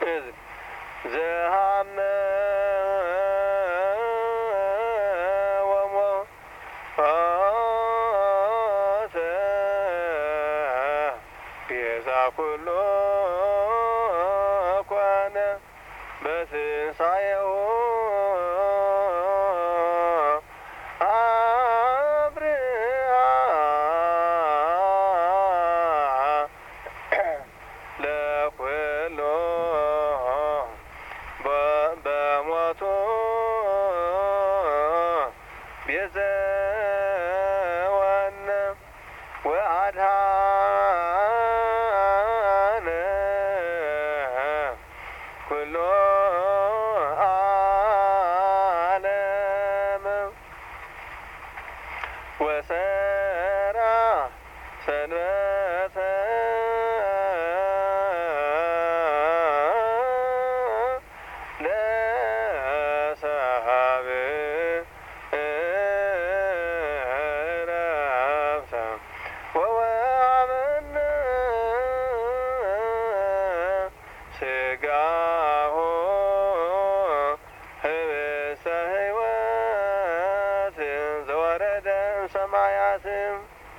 ዘሃመ ወሞተ ቤዛ ኩሉ ኮነ በትንሣኤሁ ለኩሉ በሞቱ ቤዘወነ ወአድኀነ ኩሎ ዓለም ወሰራ ሰንበተ ለሰብእ ዕረፍተ ወወሀበነ ሥጋሁ ኅብስተ ሕይወት ዘወረደ እምሰማያት